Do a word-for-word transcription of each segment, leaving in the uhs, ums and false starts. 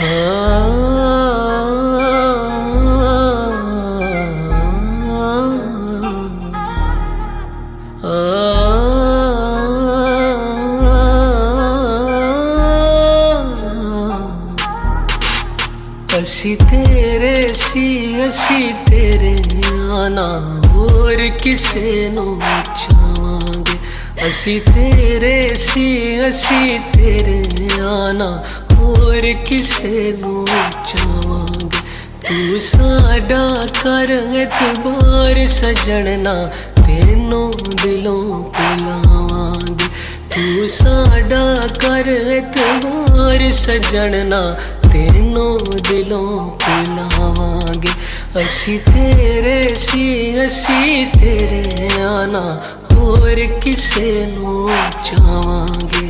असी तेरे सी असी तेरे आना होर किसे नू चाहांगे। असी तेरे सी असी तेरे आना होर किसे नू चाहांगे। तू साडा कर एतबार सजणना तेनों दिलों पिलावांगे। तू साडा कर एतबार सजणना तेनों दिलों पिलावांगे। असी तेरे सी असी तेरे आना होर किसे नू चाहांगे।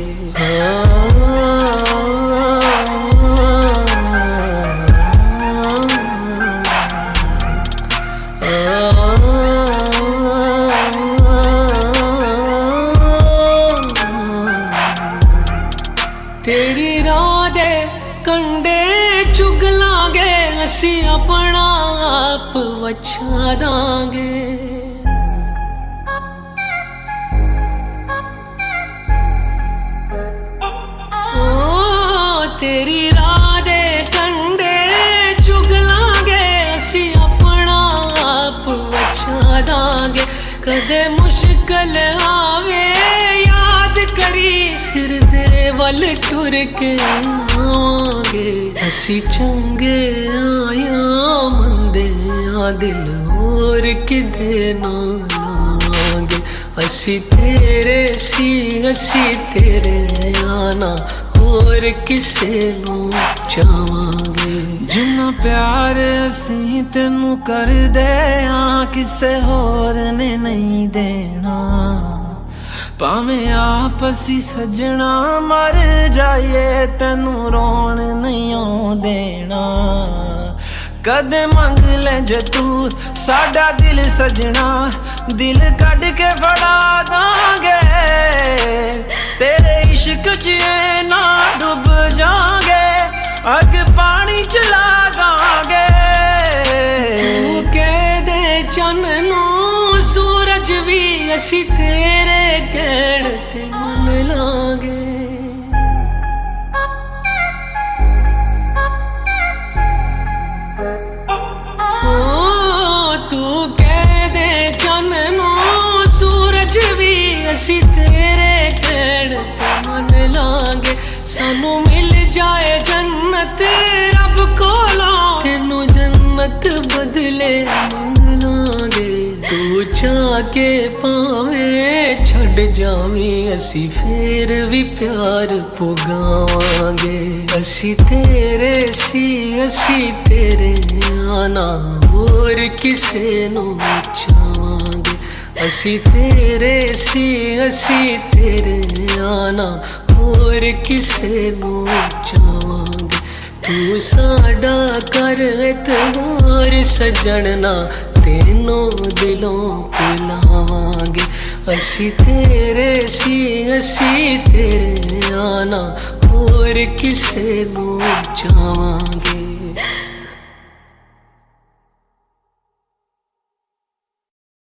तेरी राह दे कंडे चुग लांगे असी अपना आप वछा दांगे। ओ तेरी राह दे कंडे चुग लांगे असी अपना आप वछा दांगे। कदे मुश्किल आवे याद करी सिर दे वल टुर के आवांगे। असी चंगे आया मंदे आ दिल होर किदे ना लावांगे। असी तेरे सी असी तेरे आना होर किसे नू चाहांगे। जिन्ना प्यार असी तेनू कर दे आ किसे होर ने नहीं देना। भावें आप असी सजना मर जाइए तेनू रोन नहीं ओ देना। कदे मंग ले जे तू साडा दिल सजना दिल कढ़ के फड़ा दांगे। तेरे इश्क च ना डुब जांगे अग पानी चला दांगे। तू कह दे चन नू सूरज भी असी तेरे कहण ते मन लांगे। ओ तू कह दे चन नू सूरज भी असी तेरे कहण ते मन लांगे। सानू मिल जाए जन्नत रब कोलों तेनू जन्नत बदले मंग लांगे। तू चाह के पावें छड़ जावी असी फेर भी प्यार पुगावांगे। असी तेरे सी असी तेरे आना होर किसे नू चाहांगे। असी तेरे सी असी तेरे आना होर किसे नू चाहांगे। तू साडा कर एतबार सजणना तेनों दिलों पिलावांगे। असी तेरे सी असी तेरे आना होर किसे नू चाहांगे।